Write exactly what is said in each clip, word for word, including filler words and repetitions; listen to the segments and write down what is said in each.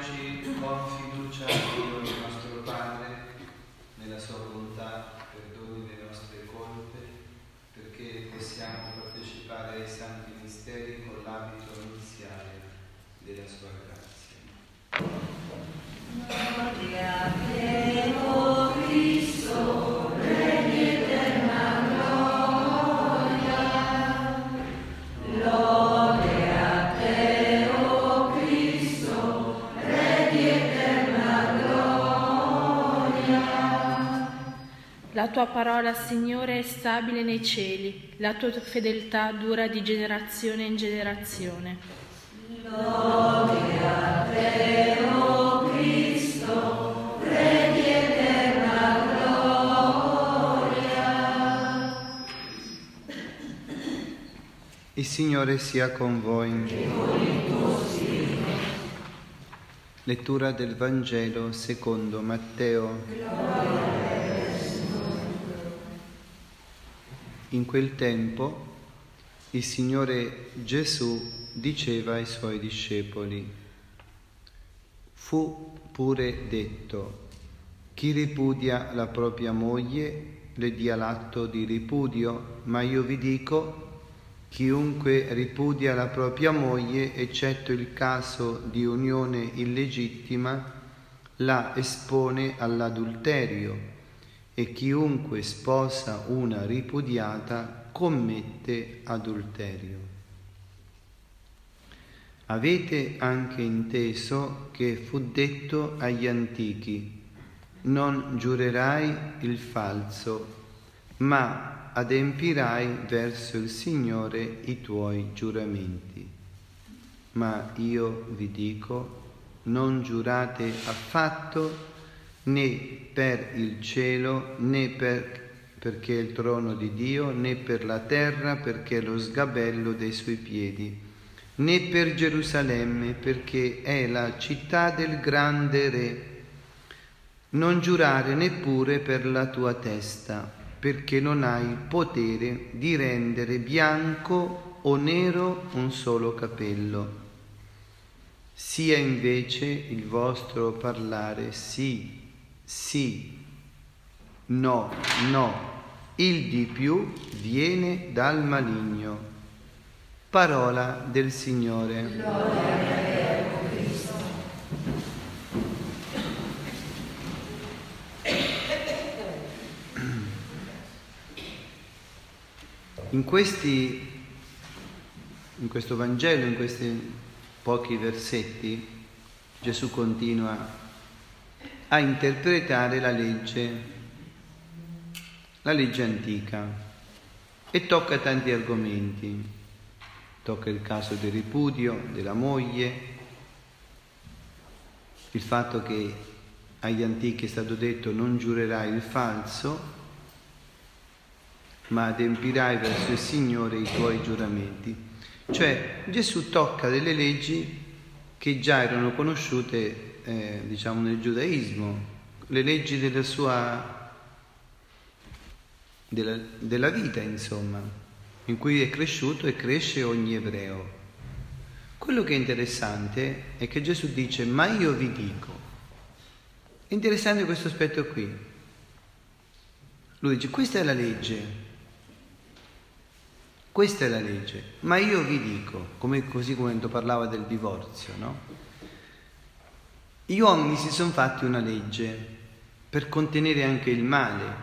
Uniamoci con fiducia a Dio, il nostro Padre, nella sua volontà, perdoni le nostre colpe, perché possiamo partecipare ai santi misteri con l'abito nuziale della sua grazia. Gloria a te, o Cristo, Re di eterna gloria. Lode a te, o Cristo, Re di eterna gloria. La tua parola, Signore, è stabile nei cieli, la tua fedeltà dura di generazione in generazione. Lode a te, o Cristo, Re di eterna gloria. Il Signore sia con voi. E con il tuo spirito. Lettura del Vangelo secondo Matteo. Gloria a te, Signore. In quel tempo il Signore Gesù diceva ai suoi discepoli: fu pure detto, chi ripudia la propria moglie le dia l'atto di ripudio, ma io vi dico, chiunque ripudia la propria moglie, eccetto il caso di unione illegittima, la espone all'adulterio, e chiunque sposa una ripudiata commette adulterio. Avete anche inteso che fu detto agli antichi: non giurerai il falso, ma adempirai verso il Signore i tuoi giuramenti. Ma io vi dico, non giurate affatto, né per il cielo, né per, perché è il trono di Dio, né per la terra, perché è lo sgabello dei suoi piedi, né per Gerusalemme, perché è la città del grande Re. Non giurare neppure per la tua testa, perché non hai il potere di rendere bianco o nero un solo capello. Sia invece il vostro parlare sì, sì, no, no. Il di più viene dal maligno. Parola del Signore. Gloria a te, o Cristo. In questi, in questo Vangelo, in questi pochi versetti, Gesù continua a interpretare la legge, la legge antica, e tocca tanti argomenti. Tocca il caso del ripudio della moglie, il fatto che agli antichi è stato detto non giurerai il falso, ma adempirai verso il Signore i tuoi giuramenti. Cioè Gesù tocca delle leggi che già erano conosciute, eh, diciamo, nel giudaismo, le leggi della sua della, della vita, insomma, in cui è cresciuto e cresce ogni ebreo. Quello che è interessante è che Gesù dice: ma io vi dico. È interessante questo aspetto qui. Lui dice: questa è la legge. Questa è la legge, ma io vi dico, come, così come quando parlava del divorzio, no? Gli uomini si sono fatti una legge per contenere anche il male.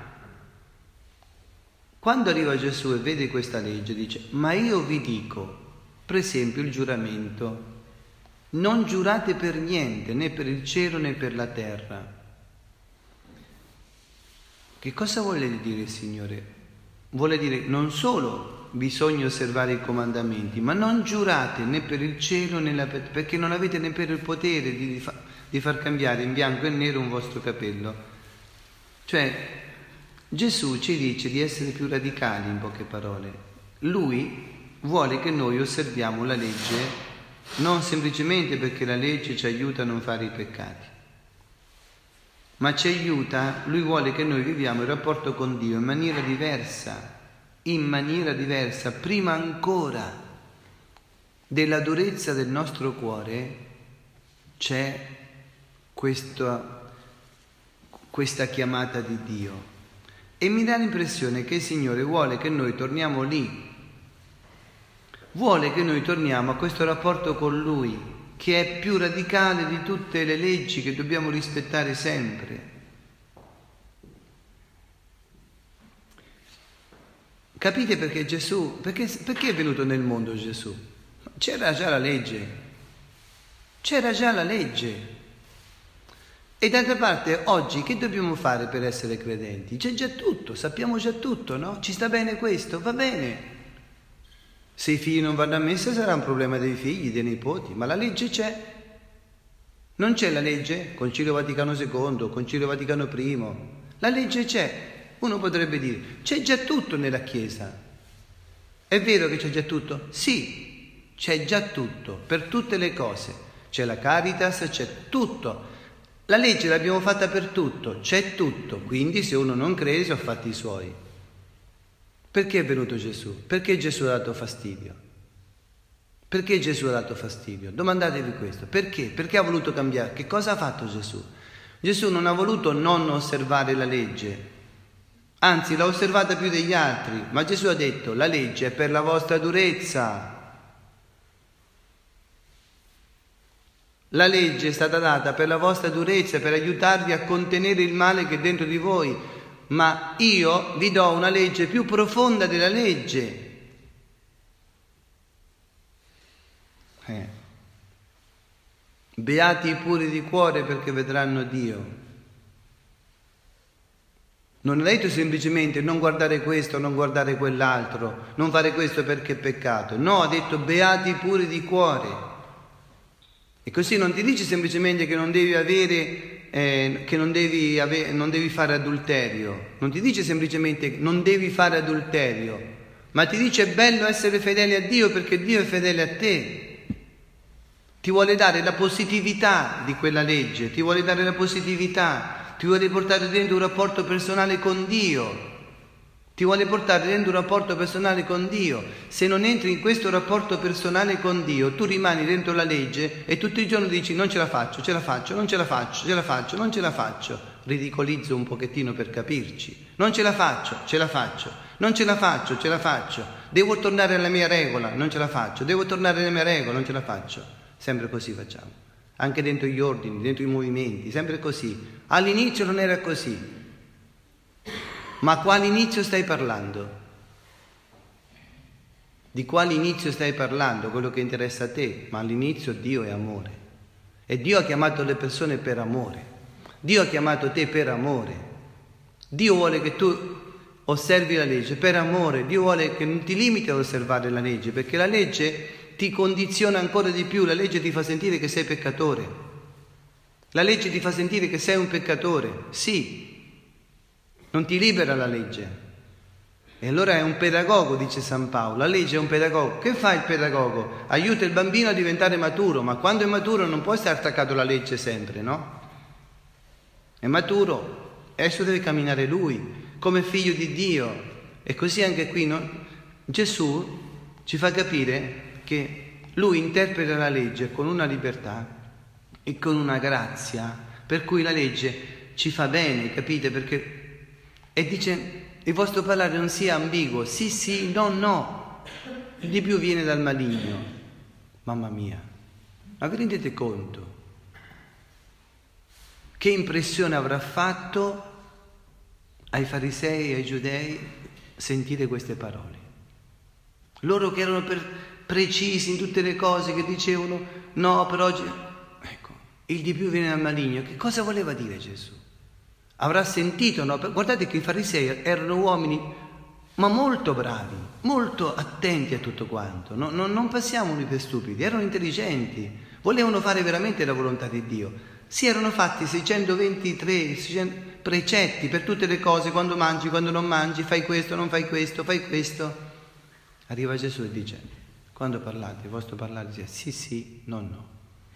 Quando arriva Gesù e vede questa legge, dice: ma io vi dico, per esempio il giuramento, non giurate per niente, né per il cielo né per la terra. Che cosa vuole dire il Signore? Vuole dire non solo bisogna osservare i comandamenti, ma non giurate né per il cielo né la, perché non avete neppure il potere di, di, fa, di far cambiare in bianco e nero un vostro capello. Cioè Gesù ci dice di essere più radicali, in poche parole. Lui vuole che noi osserviamo la legge non semplicemente perché la legge ci aiuta a non fare i peccati, ma ci aiuta, lui vuole che noi viviamo il rapporto con Dio in maniera diversa, in maniera diversa, prima ancora della durezza del nostro cuore c'è questa, questa chiamata di Dio. E mi dà l'impressione che il Signore vuole che noi torniamo lì, vuole che noi torniamo a questo rapporto con Lui, che è più radicale di tutte le leggi che dobbiamo rispettare sempre. Capite perché Gesù, perché, perché è venuto nel mondo Gesù? C'era già la legge, c'era già la legge. E d'altra parte oggi che dobbiamo fare per essere credenti? C'è già tutto, sappiamo già tutto, no? Ci sta bene questo, va bene. Se i figli non vanno a messa sarà un problema dei figli, dei nipoti, ma la legge c'è. Non c'è la legge? Concilio Vaticano secondo, Concilio Vaticano primo. La legge c'è. Uno potrebbe dire, c'è già tutto nella Chiesa. È vero che c'è già tutto? Sì, c'è già tutto, per tutte le cose. C'è la Caritas, c'è tutto. La legge l'abbiamo fatta per tutto, c'è tutto. Quindi se uno non crede, sono fatti i suoi. Perché è venuto Gesù? Perché Gesù ha dato fastidio? Perché Gesù ha dato fastidio? Domandatevi questo. Perché? Perché ha voluto cambiare? Che cosa ha fatto Gesù? Gesù non ha voluto non osservare la legge. Anzi, l'ha osservata più degli altri, ma Gesù ha detto, la legge è per la vostra durezza. La legge è stata data per la vostra durezza, per aiutarvi a contenere il male che è dentro di voi, ma io vi do una legge più profonda della legge. Eh. Beati i puri di cuore perché vedranno Dio. Non ha detto semplicemente non guardare questo, non guardare quell'altro, non fare questo perché è peccato. No, ha detto beati puri di cuore. E così non ti dice semplicemente che non devi avere, eh, che non devi, ave- non devi fare adulterio. Non ti dice semplicemente non devi fare adulterio, ma ti dice è bello essere fedele a Dio perché Dio è fedele a te. Ti vuole dare la positività di quella legge, ti vuole dare la positività. Ti vuole portare dentro un rapporto personale con Dio. Ti vuole portare dentro un rapporto personale con Dio. Se non entri in questo rapporto personale con Dio, tu rimani dentro la legge e tutti i giorni dici non ce la faccio, ce la faccio, non ce la faccio, ce la faccio, non ce la faccio. Ridicolizzo un pochettino per capirci. Non ce la faccio, ce la faccio. Non ce la faccio, ce la faccio. Devo tornare alla mia regola, non ce la faccio. Devo tornare alla mia regola, non ce la faccio. Sempre così facciamo. Anche dentro gli ordini, dentro i movimenti, sempre così. All'inizio non era così. Ma quale inizio stai parlando? Di quale inizio stai parlando? Quello che interessa a te. Ma all'inizio Dio è amore. E Dio ha chiamato le persone per amore. Dio ha chiamato te per amore. Dio vuole che tu osservi la legge per amore. Dio vuole che non ti limiti ad osservare la legge, perché la legge ti condiziona ancora di più, la legge ti fa sentire che sei peccatore. La legge ti fa sentire che sei un peccatore, sì, non ti libera la legge. E allora è un pedagogo, dice San Paolo, la legge è un pedagogo. Che fa il pedagogo? Aiuta il bambino a diventare maturo, ma quando è maturo non può stare attaccato alla legge sempre, no? È maturo, adesso deve camminare lui, come figlio di Dio. E così anche qui, no? Gesù ci fa capire che lui interpreta la legge con una libertà e con una grazia per cui la legge ci fa bene, capite? Perché e dice il vostro parlare non sia ambiguo, sì sì, no no, il di più viene dal maligno. Mamma mia, ma vi rendete conto che impressione avrà fatto ai farisei e ai giudei sentire queste parole? Loro che erano per precisi in tutte le cose, che dicevano no, per oggi, ecco, il di più viene dal maligno. Che cosa voleva dire Gesù? Avrà sentito, no? Guardate che i farisei erano uomini ma molto bravi, molto attenti a tutto quanto, no? non, non passiamo noi per stupidi, erano intelligenti, volevano fare veramente la volontà di Dio. Si erano fatti seicentoventitré precetti per tutte le cose, quando mangi, quando non mangi, fai questo, non fai questo, fai questo. Arriva Gesù e dice, quando parlate, il vostro parlare dice sì, sì, no, no.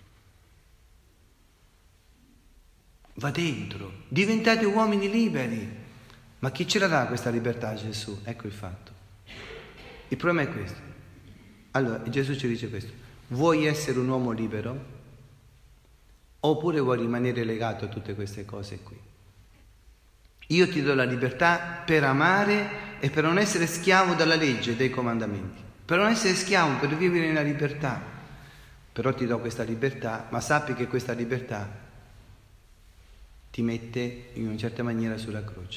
Va dentro, diventate uomini liberi. Ma chi ce la dà questa libertà a Gesù? Ecco il fatto. Il problema è questo. Allora, Gesù ci dice questo. Vuoi essere un uomo libero? Oppure vuoi rimanere legato a tutte queste cose qui? Io ti do la libertà per amare e per non essere schiavo della legge, dei comandamenti. Per non essere schiavo, per vivere nella libertà. Però ti do questa libertà, ma sappi che questa libertà ti mette in una certa maniera sulla croce.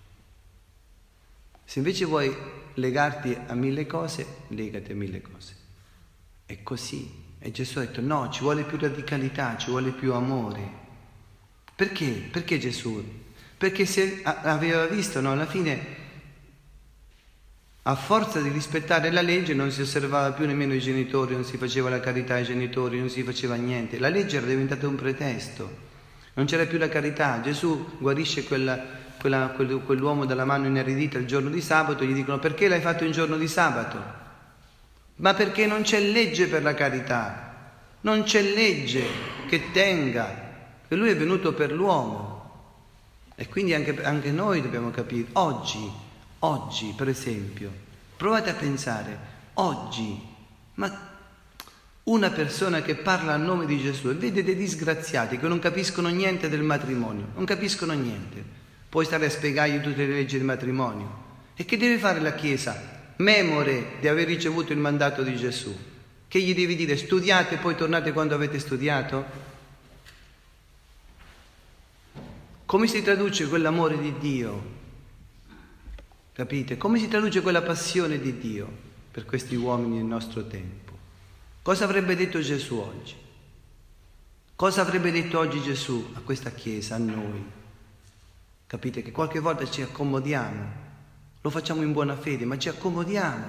Se invece vuoi legarti a mille cose, legati a mille cose. È così. E Gesù ha detto no, ci vuole più radicalità, ci vuole più amore. Perché? Perché Gesù? Perché se aveva visto, no, alla fine, a forza di rispettare la legge non si osservava più nemmeno i genitori, non si faceva la carità ai genitori, non si faceva niente. La legge era diventata un pretesto, non c'era più la carità. Gesù guarisce quella, quella, quel, quell'uomo dalla mano ineridita il giorno di sabato, gli dicono perché l'hai fatto il giorno di sabato? Ma perché non c'è legge per la carità, non c'è legge che tenga, che lui è venuto per l'uomo. E quindi anche, anche noi dobbiamo capire, oggi, oggi per esempio, provate a pensare, oggi, ma una persona che parla a nome di Gesù e vede dei disgraziati che non capiscono niente del matrimonio, non capiscono niente, puoi stare a spiegargli tutte le leggi del matrimonio. E che deve fare la Chiesa? Memore di aver ricevuto il mandato di Gesù. Che gli devi dire? Studiate e poi tornate quando avete studiato? Come si traduce quell'amore di Dio? Capite? Come si traduce quella passione di Dio per questi uomini del nostro tempo? Cosa avrebbe detto Gesù oggi? Cosa avrebbe detto oggi Gesù a questa Chiesa, a noi? Capite che qualche volta ci accomodiamo, lo facciamo in buona fede, ma ci accomodiamo.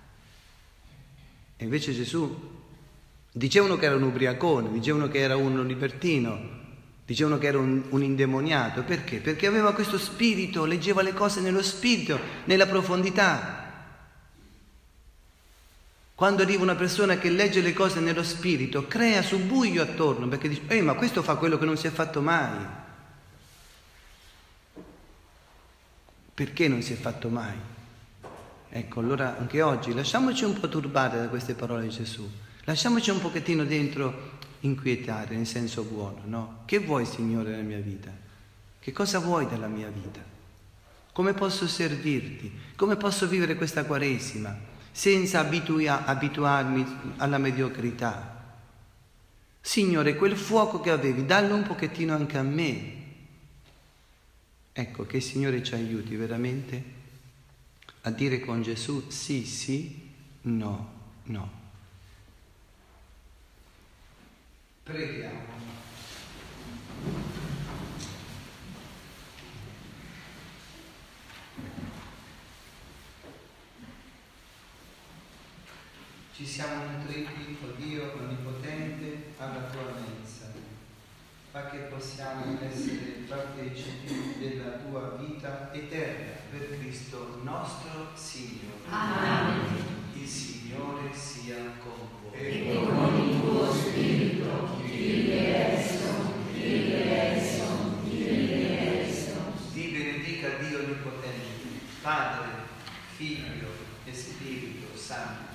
E invece Gesù, dicevano che era un ubriacone, dicevano che era un libertino, dicevano che era un, un indemoniato. Perché? Perché aveva questo spirito, leggeva le cose nello spirito, nella profondità. Quando arriva una persona che legge le cose nello spirito, crea subbuglio attorno, perché dice, eh, ma questo fa quello che non si è fatto mai. Perché non si è fatto mai? Ecco, allora anche oggi lasciamoci un po' turbare da queste parole di Gesù, lasciamoci un pochettino dentro inquietare, nel senso buono, no? Che vuoi, Signore, nella mia vita? Che cosa vuoi dalla mia vita? Come posso servirti? Come posso vivere questa Quaresima senza abitua- abituarmi alla mediocrità? Signore, quel fuoco che avevi, dallo un pochettino anche a me. Ecco, che il Signore ci aiuti veramente a dire con Gesù sì, sì, no, no. Preghiamo. Ci siamo nutriti, o Dio Onnipotente, alla tua mensa. Fa che possiamo essere partecipi della tua vita eterna per Cristo nostro Signore. Amen. Il Signore sia con voi. E con il tuo spirito, Kyrie eleison, Kyrie eleison, Kyrie eleison. Ti benedica Dio Onnipotente, Padre, Figlio e Spirito Santo.